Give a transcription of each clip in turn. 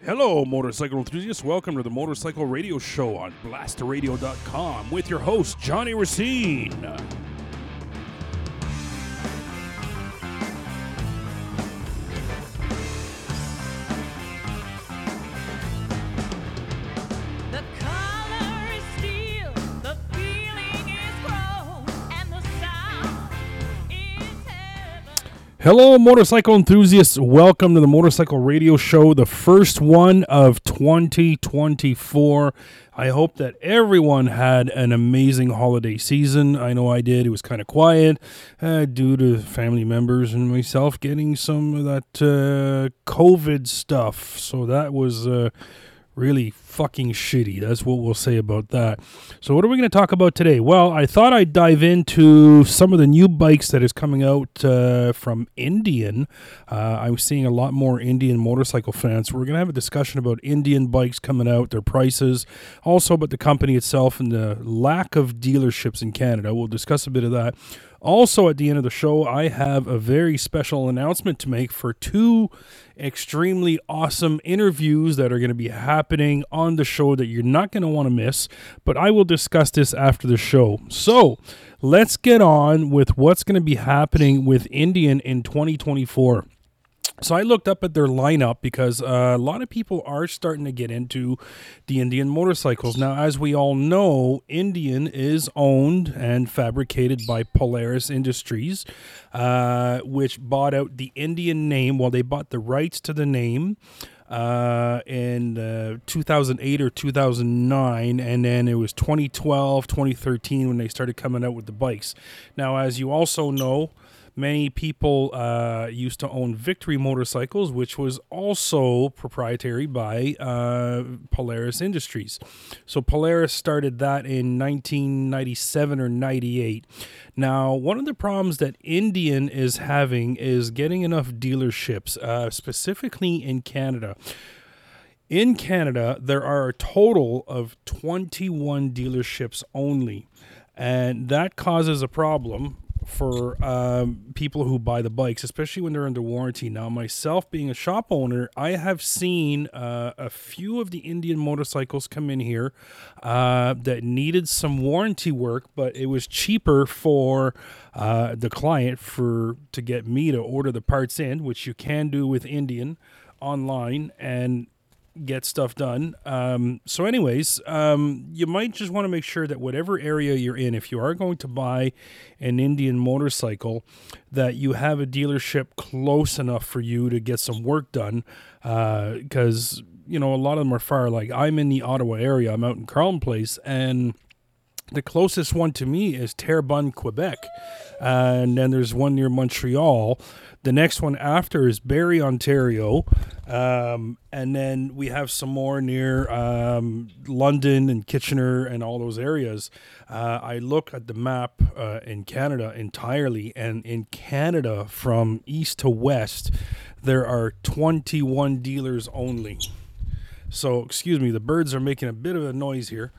Hello, motorcycle enthusiasts. Welcome to the Motorcycle Radio Show on blasterradio.com with your host, Johnny Racine. Hello, motorcycle enthusiasts. Welcome to the Motorcycle Radio Show, the first one of 2024. I hope that everyone had an amazing holiday season. I know I did. It was kind of quiet due to family members and myself getting some of that COVID stuff. So that was really fucking shitty. That's what we'll say about that. So what are we going to talk about today? Well, I thought I'd dive into some of the new bikes that is coming out from Indian. I'm seeing a lot more Indian motorcycle fans. We're going to have a discussion about Indian bikes coming out, their prices, also about the company itself and the lack of dealerships in Canada. We'll discuss a bit of that. Also, at the end of the show, I have a very special announcement to make for two extremely awesome interviews that are going to be happening on the show that you're not going to want to miss, but I will discuss this after the show. So, let's get on with what's going to be happening with Indian in 2024. So I looked up at their lineup because a lot of people are starting to get into the Indian motorcycles. Now, as we all know, Indian is owned and fabricated by Polaris Industries, which bought out the Indian name. Well, they bought the rights to the name in 2008 or 2009, and then it was 2012, 2013 when they started coming out with the bikes. Now, as you also know, many people used to own Victory Motorcycles, which was also proprietary by Polaris Industries. So Polaris started that in 1997 or 98. Now, one of the problems that Indian is having is getting enough dealerships, specifically in Canada. In Canada, there are a total of 21 dealerships only, and that causes a problem for people who buy the bikes, especially when they're under warranty. Now, myself being a shop owner, I have seen a few of the Indian motorcycles come in here that needed some warranty work, but it was cheaper for the client to get me to order the parts in, which you can do with Indian online and get stuff done. So anyways, you might just want to make sure that whatever area you're in, if you are going to buy an Indian motorcycle, that you have a dealership close enough for you to get some work done, because you know, a lot of them are far. Like, I'm in the Ottawa area, I'm out in Carleton Place, and the closest one to me is Terrebonne, Quebec, and then there's one near Montreal. The next one after is Barrie, Ontario, and then we have some more near London and Kitchener and all those areas. I look at the map in Canada entirely, and in Canada from east to west, there are 21 dealers only. So, excuse me, the birds are making a bit of a noise here.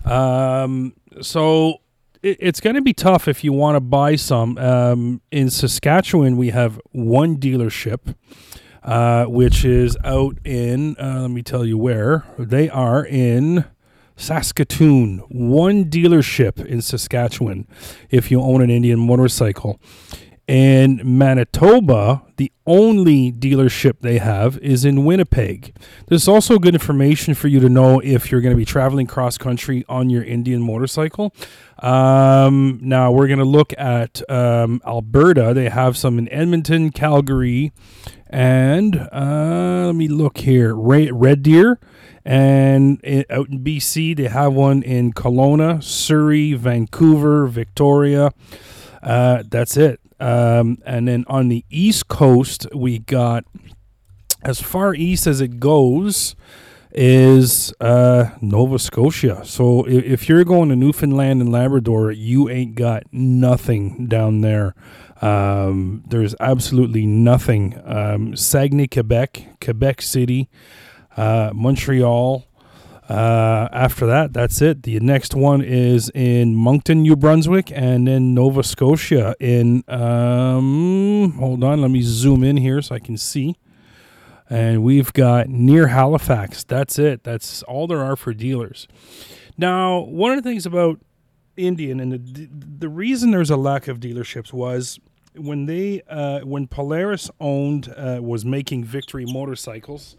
So it's going to be tough if you want to buy some. In Saskatchewan, we have one dealership, which is out in, let me tell you where. They are in Saskatoon. One dealership in Saskatchewan if you own an Indian motorcycle. In Manitoba, the only dealership they have is in Winnipeg. This is also good information for you to know if you're going to be traveling cross-country on your Indian motorcycle. Now, we're going to look at Alberta. They have some in Edmonton, Calgary, and let me look here. Red Deer. And out in BC, they have one in Kelowna, Surrey, Vancouver, Victoria. That's it. And then on the East Coast, we got, as far east as it goes, is Nova Scotia. So if you're going to Newfoundland and Labrador, you ain't got nothing down there. There's absolutely nothing. Saguenay, Quebec City, Montreal. After that, that's it. The next one is in Moncton, New Brunswick, and then Nova Scotia in, hold on, let me zoom in here so I can see. and we've got near Halifax. That's it. That's all there are for dealers. Now, one of the things about Indian, and the reason there's a lack of dealerships was when Polaris was making Victory motorcycles,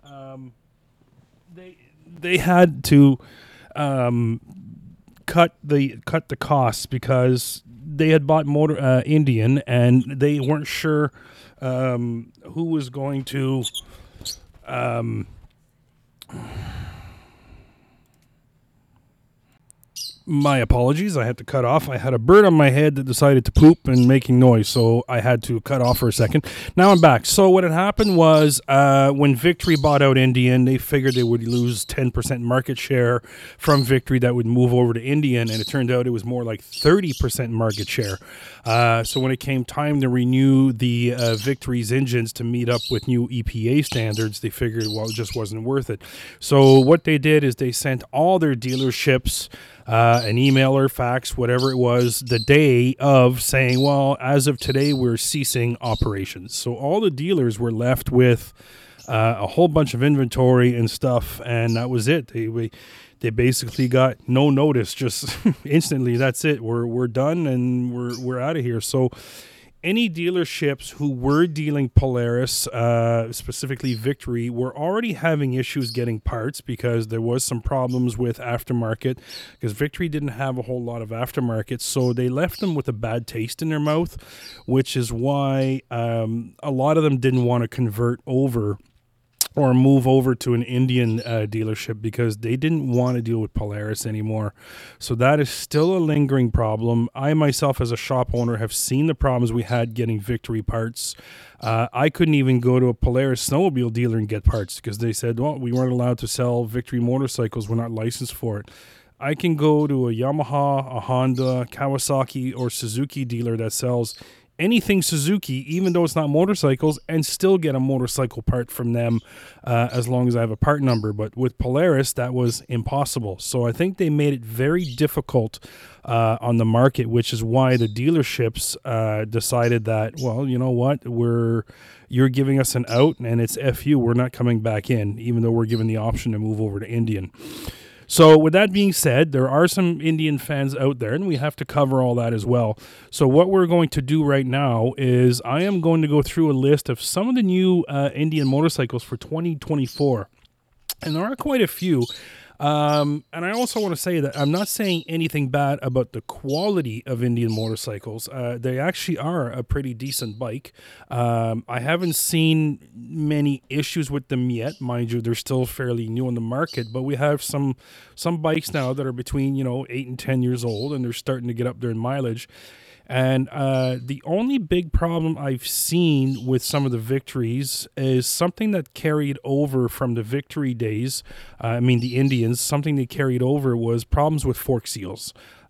they had to cut the costs because they had bought Indian, and they weren't sure who was going to. My apologies. I had to cut off. I had a bird on my head that decided to poop and making noise, so I had to cut off for a second. Now I'm back. So what had happened was when Victory bought out Indian, they figured they would lose 10% market share from Victory that would move over to Indian, and it turned out it was more like 30% market share. So when it came time to renew the Victory's engines to meet up with new EPA standards, they figured, well, it just wasn't worth it. So what they did is they sent all their dealerships an email or fax, whatever it was, the day of saying, well, as of today, we're ceasing operations. So all the dealers were left with a whole bunch of inventory and stuff, and that was it. They basically got no notice, just instantly. That's it. We're done, and we're out of here. So any dealerships who were dealing Polaris, specifically Victory, were already having issues getting parts because there was some problems with aftermarket, because Victory didn't have a whole lot of aftermarket, so they left them with a bad taste in their mouth, which is why a lot of them didn't want to convert over or move over to an Indian dealership because they didn't want to deal with Polaris anymore. So that is still a lingering problem. I myself, as a shop owner, have seen the problems we had getting Victory parts. I couldn't even go to a Polaris snowmobile dealer and get parts because they said, well, we weren't allowed to sell Victory motorcycles. We're not licensed for it. I can go to a Yamaha, a Honda, Kawasaki, or Suzuki dealer that sells anything Suzuki, even though it's not motorcycles, and still get a motorcycle part from them as long as I have a part number. But with Polaris, that was impossible. So I think they made it very difficult on the market, which is why the dealerships decided that, well, you know what, you're giving us an out, and it's FU. We're not coming back in, even though we're given the option to move over to Indian. So with that being said, there are some Indian fans out there, and we have to cover all that as well. So what we're going to do right now is I am going to go through a list of some of the new Indian motorcycles for 2024. And there are quite a few. And I also want to say that I'm not saying anything bad about the quality of Indian motorcycles. They actually are a pretty decent bike. I haven't seen many issues with them yet. Mind you, they're still fairly new on the market, but we have some bikes now that are between 8 and 10 years old, and they're starting to get up there in mileage. And the only big problem I've seen with some of the Victories is something that carried over from the Victory days. The Indians, something they carried over was problems with fork seals.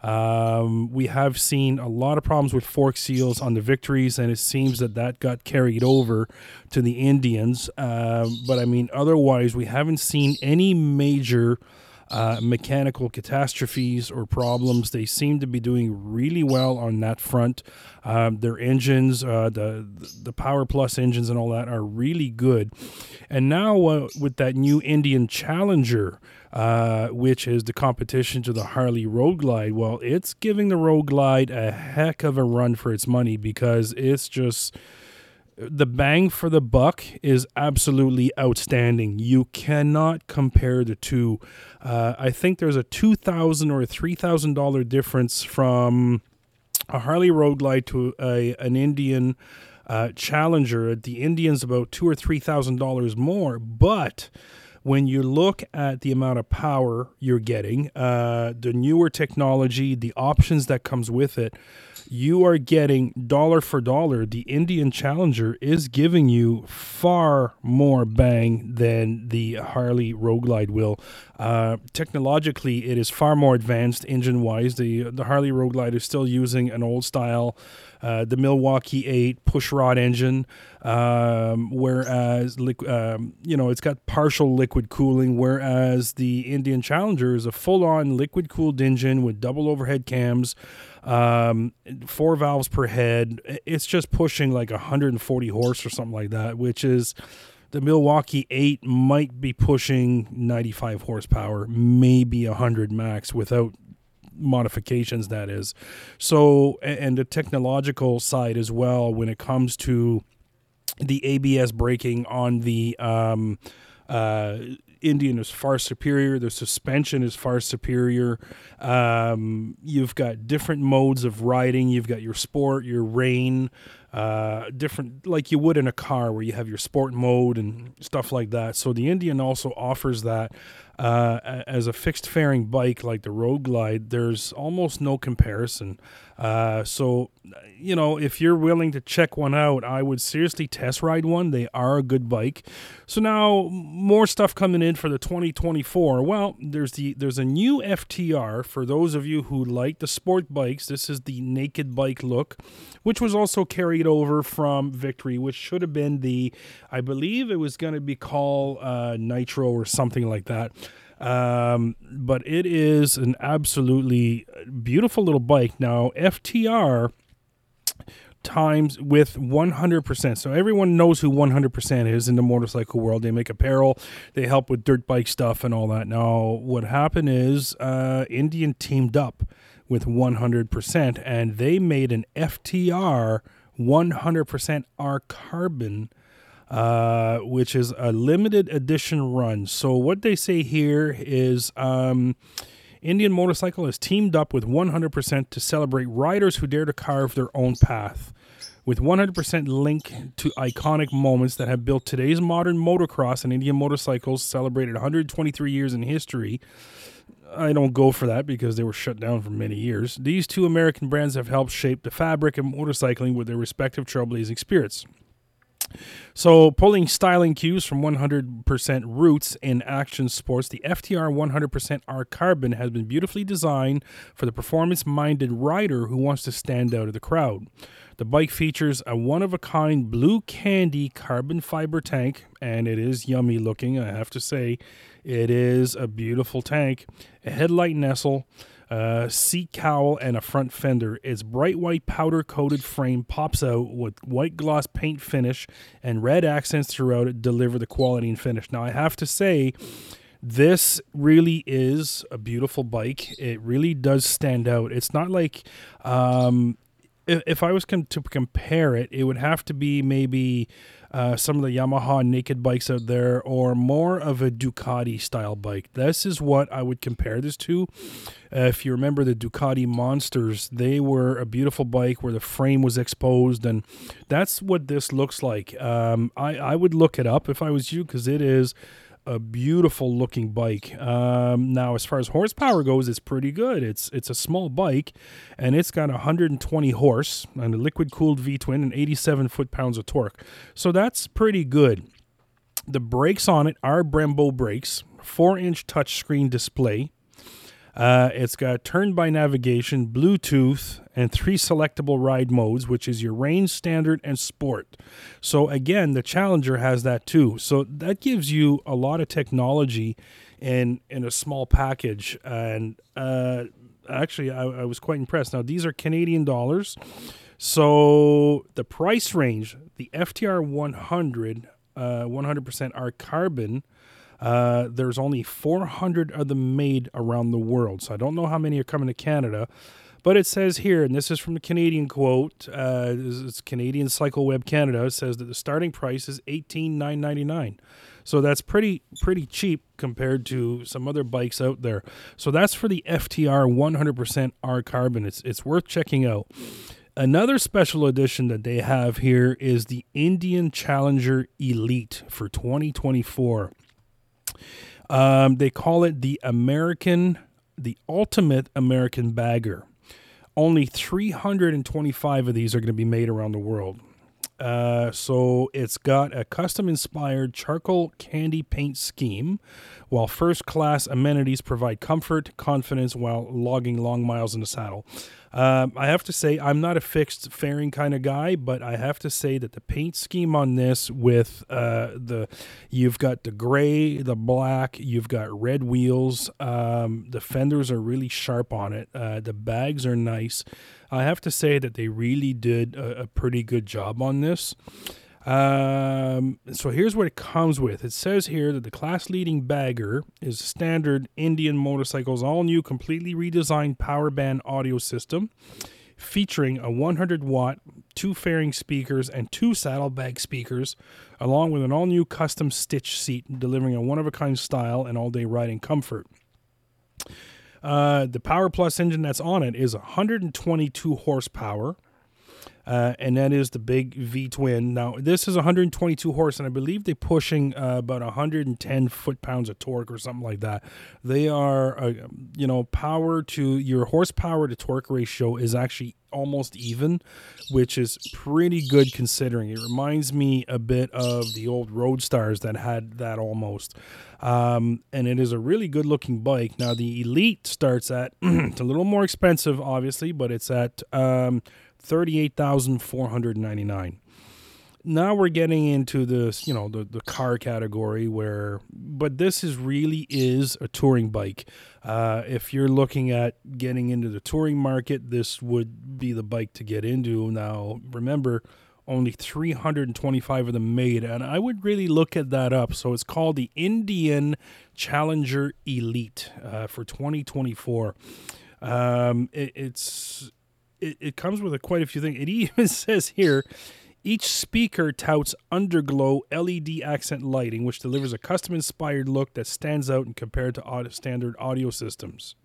We have seen a lot of problems with fork seals on the Victories, and it seems that got carried over to the Indians. But otherwise, we haven't seen any major mechanical catastrophes or problems. They seem to be doing really well on that front. Their engines, the Power Plus engines and all that are really good. And now with that new Indian Challenger, which is the competition to the Harley Road Glide, well, it's giving the Road Glide a heck of a run for its money because it's just... the bang for the buck is absolutely outstanding. You cannot compare the two. I think there's a $2,000 or a $3,000 difference from a Harley Road Glide to an Indian Challenger. The Indian's about $2,000 or $3,000 more, but when you look at the amount of power you're getting, the newer technology, the options that comes with it, you are getting dollar for dollar. The Indian Challenger is giving you far more bang than the Harley Road Glide will. Technologically, it is far more advanced engine-wise. The Harley Road Glide is still using an old style, the Milwaukee 8 pushrod engine, whereas it's got partial liquid cooling, whereas the Indian Challenger is a full-on liquid-cooled engine with double overhead cams, 4 valves per head. It's just pushing like 140 horse or something like that, which is The Milwaukee 8 might be pushing 95 horsepower, maybe 100 max without modifications, that is. So, and the technological side as well, when it comes to the ABS braking on the Indian is far superior. The suspension is far superior. You've got different modes of riding. You've got your sport, your rain, different, like you would in a car where you have your sport mode and stuff like that. So the Indian also offers that. As a fixed fairing bike like the Road Glide, there's almost no comparison. So, if you're willing to check one out, I would seriously test ride one. They are a good bike. So now more stuff coming in for the 2024. Well, there's a new FTR for those of you who like the sport bikes. This is the naked bike look, which was also carried over from Victory, which should have been I believe it was going to be called Nitro or something like that. But it is an absolutely beautiful little bike. Now, FTR times with 100%. So everyone knows who 100% is in the motorcycle world. They make apparel, they help with dirt bike stuff and all that. Now, what happened is Indian teamed up with 100%, and they made an FTR 100% R Carbon, which is a limited edition run. So what they say here is Indian Motorcycle has teamed up with 100% to celebrate riders who dare to carve their own path. With 100% link to iconic moments that have built today's modern motocross, and Indian Motorcycles celebrated 123 years in history. I don't go for that because they were shut down for many years. These two American brands have helped shape the fabric of motorcycling with their respective trailblazing spirits. So, pulling styling cues from 100% roots in action sports, the FTR 100% R Carbon has been beautifully designed for the performance-minded rider who wants to stand out of the crowd. The bike features a one-of-a-kind blue candy carbon fiber tank, and it is yummy looking, I have to say. It is a beautiful tank. A headlight nestle, seat cowl, and a front fender. Its bright white powder-coated frame pops out with white gloss paint finish, and red accents throughout it deliver the quality and finish. Now, I have to say, this really is a beautiful bike. It really does stand out. It's not like... if I was to compare it, it would have to be maybe some of the Yamaha naked bikes out there, or more of a Ducati style bike. This is what I would compare this to. If you remember the Ducati Monsters, they were a beautiful bike where the frame was exposed, and that's what this looks like. I would look it up if I was you, because it is a beautiful looking bike. Now, as far as horsepower goes, it's pretty good. It's a small bike, and it's got 120 horse and a liquid cooled V-twin and 87 foot-pounds of torque. So that's pretty good. The brakes on it are Brembo brakes, 4-inch touchscreen display. It's got turn-by navigation, Bluetooth, and 3 selectable ride modes, which is your range, standard, and sport. So again, the Challenger has that too. So that gives you a lot of technology in a small package. And actually, I was quite impressed. Now, these are Canadian dollars. So the price range, the FTR 100, 100% R Carbon, there's only 400 of them made around the world. So I don't know how many are coming to Canada. But it says here, and this is from the Canadian quote, it's Canadian Cycle Web Canada, it says that the starting price is $18,999. So that's pretty cheap compared to some other bikes out there. So that's for the FTR 100% R Carbon. It's worth checking out. Another special edition that they have here is the Indian Challenger Elite for 2024. They call it the Ultimate American Bagger. Only 325 of these are going to be made around the world. So it's got a custom-inspired charcoal candy paint scheme, while first-class amenities provide comfort, confidence while logging long miles in the saddle. I have to say, I'm not a fixed fairing kind of guy, but I have to say that the paint scheme on this with you've got the gray, the black, you've got red wheels, the fenders are really sharp on it, the bags are nice. I have to say that they really did a pretty good job on this. So here's what it comes with. It says here that the class-leading bagger is standard Indian Motorcycles all-new, completely redesigned power band audio system, featuring a 100-watt, 2 fairing speakers, and 2 saddlebag speakers, along with an all-new custom stitch seat, delivering a one-of-a-kind style and all-day riding comfort. The Power Plus engine that's on it is 122 horsepower, and that is the big V-twin. Now, this is 122 horse, and I believe they're pushing about 110 foot-pounds of torque or something like that. They are, power to your horsepower to torque ratio is actually almost even, which is pretty good considering. It reminds me a bit of the old Roadstars that had that almost. And it is a really good looking bike. Now the Elite starts at, it's a little more expensive obviously, but it's at $38,499. Now we're getting into this, the car category but this really is a touring bike. If you're looking at getting into the touring market, this would be the bike to get into. Now, remember, only 325 of them made, and I would really look at that up. So it's called the Indian Challenger Elite for 2024. It comes with quite a few things. It even says here, each speaker touts Underglow LED accent lighting, which delivers a custom-inspired look that stands out and compared to standard audio systems.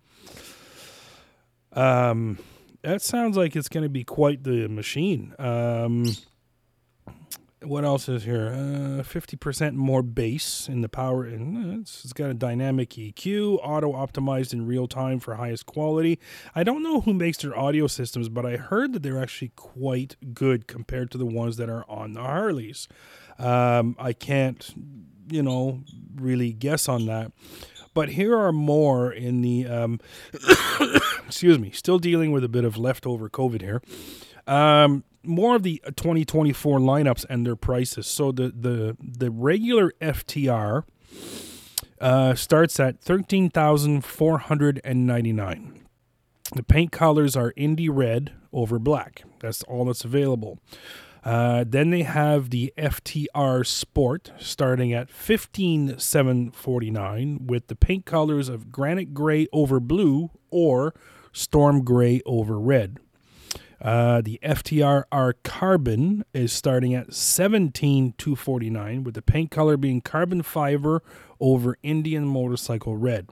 That sounds like it's going to be quite the machine. What else is here? 50% more bass in the power. And it's got a dynamic EQ, auto-optimized in real time for highest quality. I don't know who makes their audio systems, but I heard that they're actually quite good compared to the ones that are on the Harleys. I can't, really guess on that. But here are more in the, excuse me, still dealing with a bit of leftover COVID here. More of the 2024 lineups and their prices. So the regular FTR starts at $13,499. The paint colors are Indy Red over black. That's all that's available. Then they have the FTR Sport starting at $15,749 with the paint colors of Granite Gray over blue or Storm Gray over red. The FTR R Carbon is starting at $17,249 with the paint color being carbon fiber over Indian Motorcycle Red.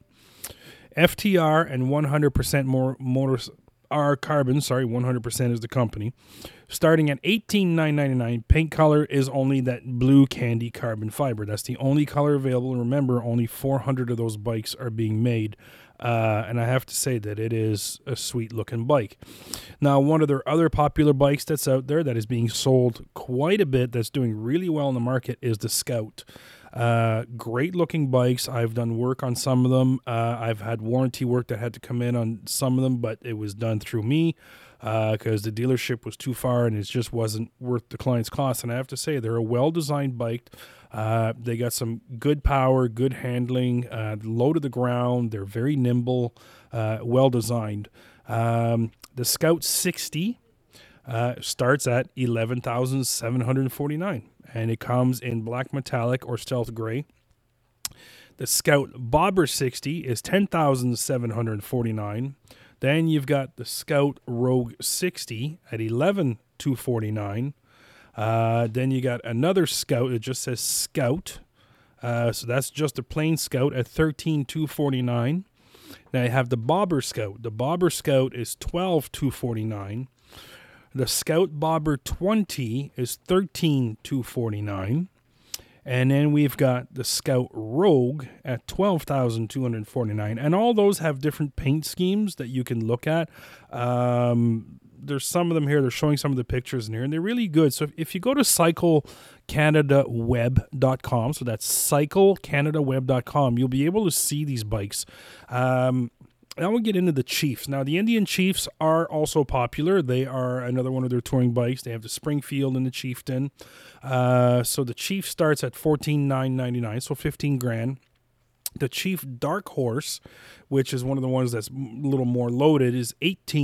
FTR and 100% more R Carbon, 100% is the company, starting at $18,999. Paint color is only that blue candy carbon fiber. That's the only color available. And remember, only 400 of those bikes are being made. And I have to say that it is a sweet looking bike. Now, one of their other popular bikes that's out there that is being sold quite a bit, that's doing really well in the market, is the Scout. Great looking bikes. I've done work on some of them. I've had warranty work that had to come in on some of them, but it was done through me because the dealership was too far and it just wasn't worth the client's cost. And I have to say, they're a well-designed bike. They got some good power, good handling, low to the ground. They're very nimble, well-designed. The Scout 60 starts at $11,749, and it comes in black metallic or stealth gray. The Scout Bobber 60 is $10,749. Then you've got the Scout Rogue 60 at $11,249. Then you got another Scout. It just says Scout. So that's just a plain Scout at $13,249. Now you have the Bobber Scout. The Bobber Scout is $12,249. The Scout Bobber 20 is $13,249. And then we've got the Scout Rogue at $12,249. And all those have different paint schemes that you can look at. There's some of them here. They're showing some of the pictures in here, and they're really good. So if you go to cyclecanadaweb.com, so that's cyclecanadaweb.com, you'll be able to see these bikes. Now we'll get into the Chiefs. Now, the Indian Chiefs are also popular. They are another one of their touring bikes. They have the Springfield and the Chieftain. So the Chief starts at $14,999, so $15,000. The Chief Dark Horse, which is one of the ones that's a little more loaded, is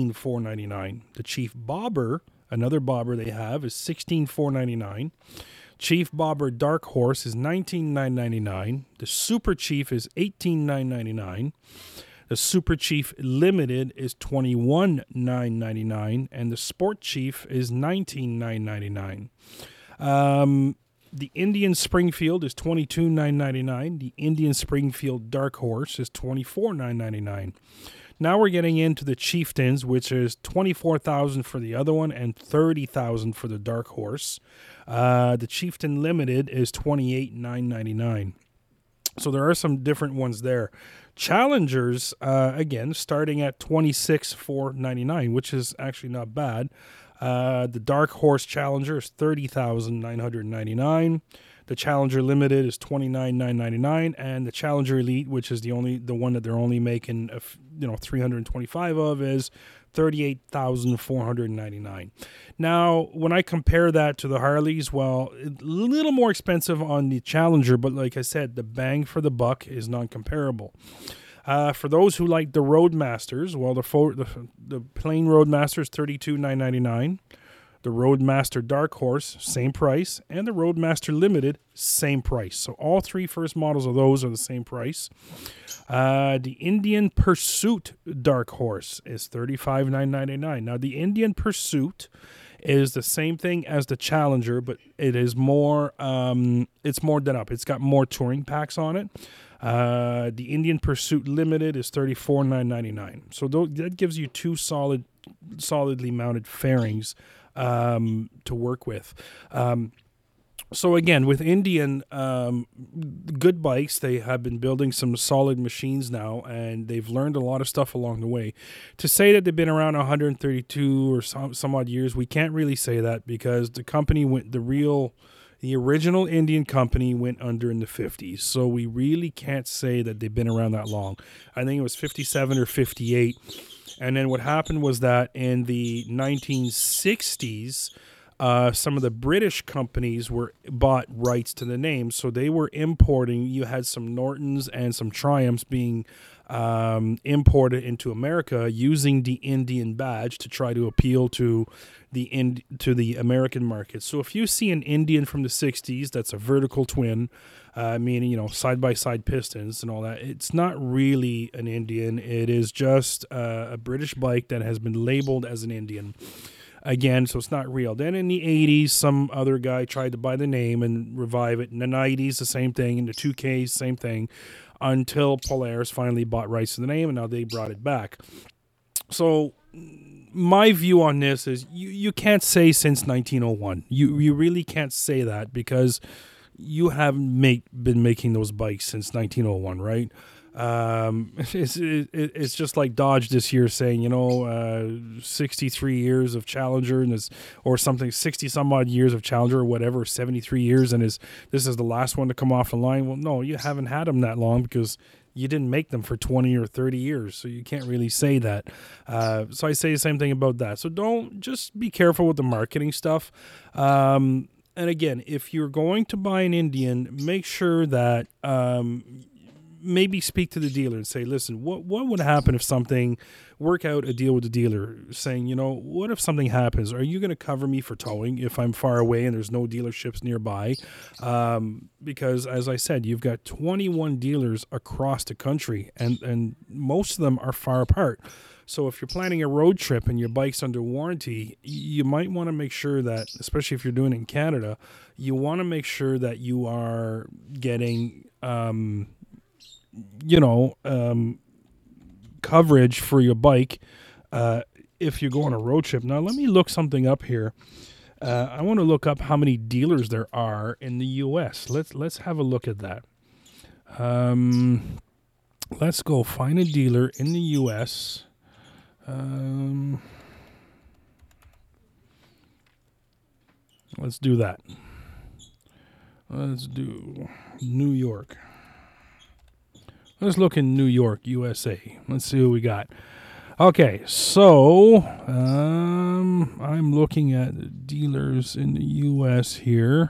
$18,499. The Chief Bobber, another bobber they have, is $16,499. Chief Bobber Dark Horse is $19,999. The Super Chief is $18,999. The Super Chief Limited is $21,999, and the Sport Chief is $19,999. The Indian Springfield is $22,999. The Indian Springfield Dark Horse is $24,999. Now we're getting into the Chieftains, which is $24,000 for the other one and $30,000 for the Dark Horse. The Chieftain Limited is $28,999. So there are some different ones there. Challengers, again, starting at $26,499, which is actually not bad. The Dark Horse Challenger is $30,999. The Challenger Limited is $29,999, and the Challenger Elite, which is the one that they're only making 325 of, is $38,499. Now, when I compare that to the Harleys, well, a little more expensive on the Challenger, but like I said, the bang for the buck is non-comparable. For those who like the Roadmasters, well, the plain Roadmaster is $32,999. The Roadmaster Dark Horse, same price, and the Roadmaster Limited, same price. So all three first models of those are the same price. The Indian Pursuit Dark Horse is $35,999. Now, the Indian Pursuit is the same thing as the Challenger, but it is more. It's more done up. It's got more touring packs on it. The Indian Pursuit Limited is $34,999. So that gives you two solidly mounted fairings to work with. So again, with Indian, good bikes, they have been building some solid machines now, and they've learned a lot of stuff along the way. To say that they've been around 132 or some odd years, we can't really say that, because the company the original Indian company went under in the 50s. So we really can't say that they've been around that long. I think it was 57 or 58. And then what happened was that in the 1960s, some of the British companies bought rights to the name, so they were importing. You had some Nortons and some Triumphs being imported into America using the Indian badge to try to appeal to the American market. So if you see an Indian from the 60s that's a vertical twin, meaning side-by-side pistons and all that, it's not really an Indian. It is just a British bike that has been labeled as an Indian. Again, so it's not real. Then in the 80s, some other guy tried to buy the name and revive it. In the 90s, the same thing. In the 2Ks, same thing. Until Polaris finally bought rights to the name, and now they brought it back. So my view on this is you can't say since 1901. You really can't say that, because you haven't been making those bikes since 1901, right? It's just like Dodge this year saying, 63 years of Challenger or something, 60 some odd years of Challenger or whatever, 73 years, and this is the last one to come off the line. Well, no, you haven't had them that long, because you didn't make them for 20 or 30 years, so you can't really say that. So I say the same thing about that. So just be careful with the marketing stuff. And again, if you're going to buy an Indian, make sure that maybe speak to the dealer and say, listen, what would happen if work out a deal with the dealer saying, what if something happens? Are you going to cover me for towing if I'm far away and there's no dealerships nearby? Because as I said, you've got 21 dealers across the country, and most of them are far apart. So if you're planning a road trip and your bike's under warranty, you might want to make sure that, especially if you're doing it in Canada, you want to make sure that you are getting coverage for your bike if you go on a road trip. Now, let me look something up here. I want to look up how many dealers there are in the U.S. Let's have a look at that. Let's go find a dealer in the U.S. Let's do that. Let's do New York. Let's look in New York, USA. Let's see what we got. Okay, so I'm looking at dealers in the U.S. here.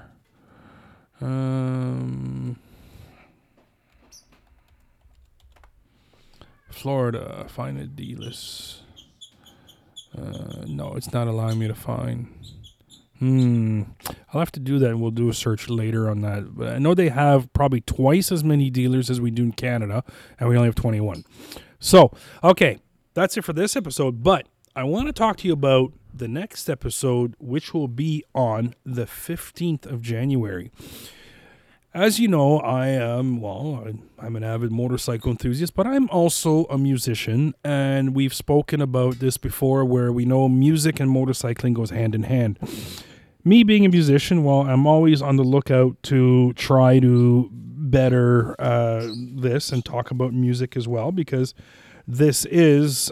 Florida, find a dealers. No, it's not allowing me to find. I'll have to do that, and we'll do a search later on that. But I know they have probably twice as many dealers as we do in Canada, and we only have 21. So, okay, that's it for this episode. But I want to talk to you about the next episode, which will be on the 15th of January. As you know, I'm an avid motorcycle enthusiast, but I'm also a musician, and we've spoken about this before where we know music and motorcycling goes hand in hand. Me being a musician, well, I'm always on the lookout to try to better this and talk about music as well, because this is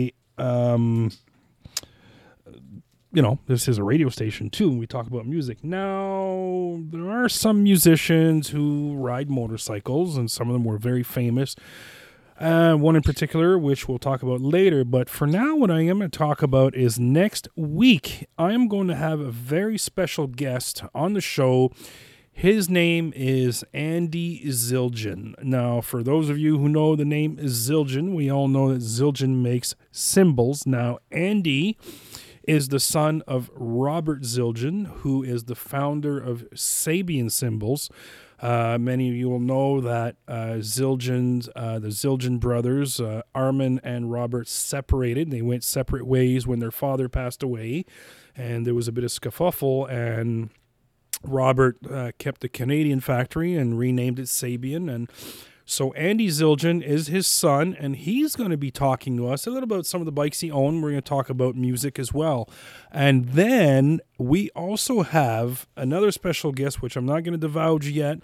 this is a radio station too, and we talk about music. Now, there are some musicians who ride motorcycles, and some of them were very famous. One in particular, which we'll talk about later. But for now, what I am going to talk about is next week, I am going to have a very special guest on the show. His name is Andy Zildjian. Now, for those of you who know the name Zildjian, we all know that Zildjian makes cymbals. Now, Andy is the son of Robert Zildjian, who is the founder of Sabian Cymbals. Many of you will know that the Zildjian brothers, Armin and Robert, separated. They went separate ways when their father passed away, and there was a bit of scuffle, and Robert kept the Canadian factory and renamed it Sabian. And so Andy Zildjian is his son, and he's going to be talking to us a little about some of the bikes he owned. We're going to talk about music as well. And then we also have another special guest, which I'm not going to divulge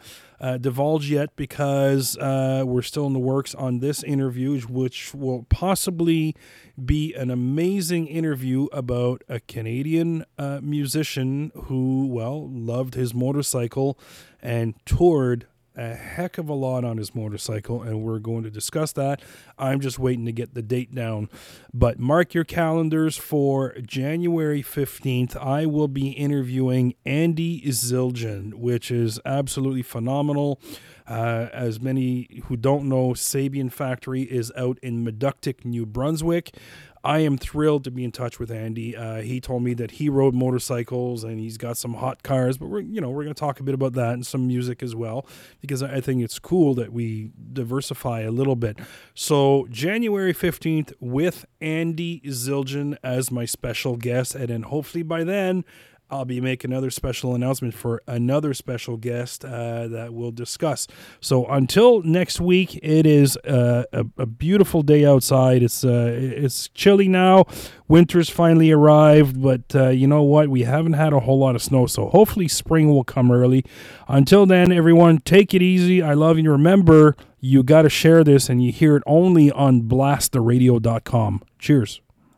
yet because we're still in the works on this interview, which will possibly be an amazing interview about a Canadian musician who, loved his motorcycle and toured a heck of a lot on his motorcycle, and we're going to discuss that. I'm just waiting to get the date down. But mark your calendars for January 15th. I will be interviewing Andy Zildjian, which is absolutely phenomenal. As many who don't know, Sabian Factory is out in Meductic, New Brunswick. I am thrilled to be in touch with Andy. He told me that he rode motorcycles and he's got some hot cars, but we're going to talk a bit about that and some music as well, because I think it's cool that we diversify a little bit. So January 15th with Andy Zildjian as my special guest, and then hopefully by then I'll be making another special announcement for another special guest that we'll discuss. So until next week, it is a beautiful day outside. It's chilly now. Winter's finally arrived, but you know what? We haven't had a whole lot of snow, so hopefully spring will come early. Until then, everyone, take it easy. I love you. Remember, you got to share this, and you hear it only on blasttheradio.com. Cheers.